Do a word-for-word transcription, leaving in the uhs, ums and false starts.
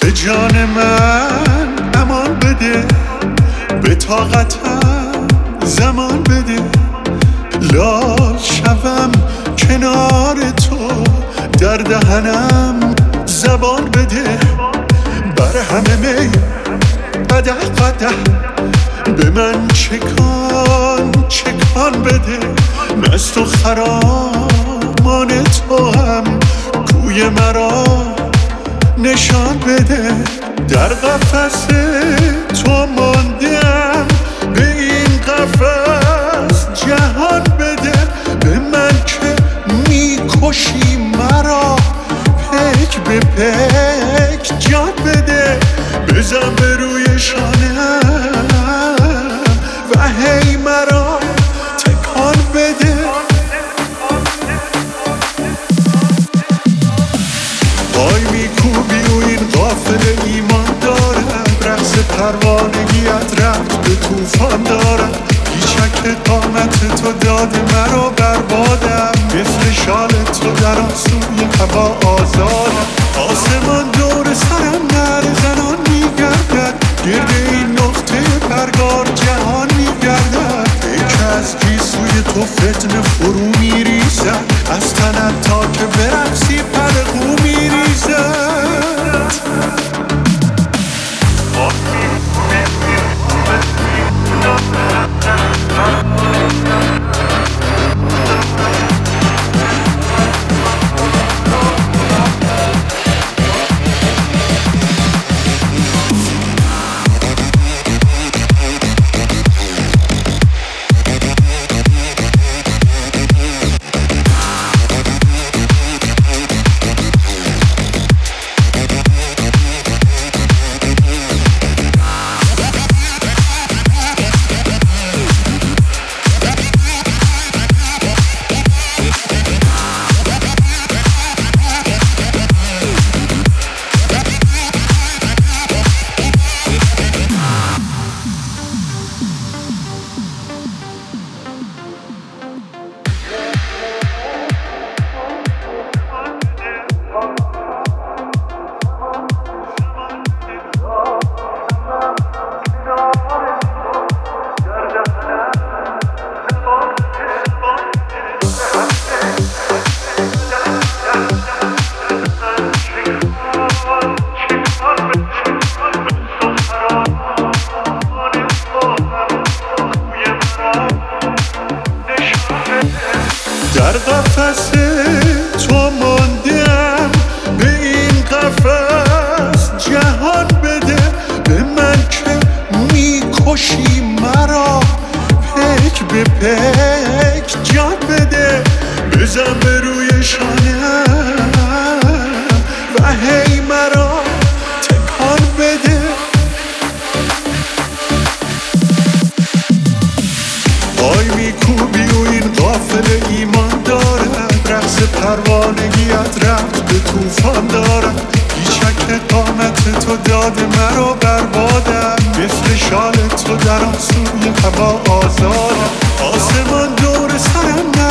به جان من امان بده، به طاقتم زمان بده، لال شوم کنار تو، در دهنم زبان بده، بر همه می قدح قدح به من چکان چکان بده، مست و خرامان تو هم کوی مرا نشان بده، در قفس تو ماندم به این قفس جهان بده، به من که میکشی مرا پک به پک جان بده، بزن به روی شانم و هی مرا تکان بده. پای میکوبی و این قافله ایمان دارم، رقص پروانگیت رفت به توفان دارم، پیچک قامت تو داده مرا بربادم، مثل شال تو در آسوی هوا آزادم، آسمان دور سرم نره زنان میگردد، گرد این نقطه پرگار جهان میگردد، پیک از گیسوی تو فتنه فرو میریزد، از تنت تا که برقصی پرقو میریزد. در قفس تو ماندم به این قفس جهان بده، به من که میکشی مرا پک به پک جان بده، بزن به روی شانم و هی مرا تکان بده. پای میکوبی و این قافله ایمان دارم، رقص پروانگیت رفت به توفان دارم، پیچک قامت تو داده مرا بربادم، مثل شال تو در آسوی هوا آزادم، آسمان دور سرم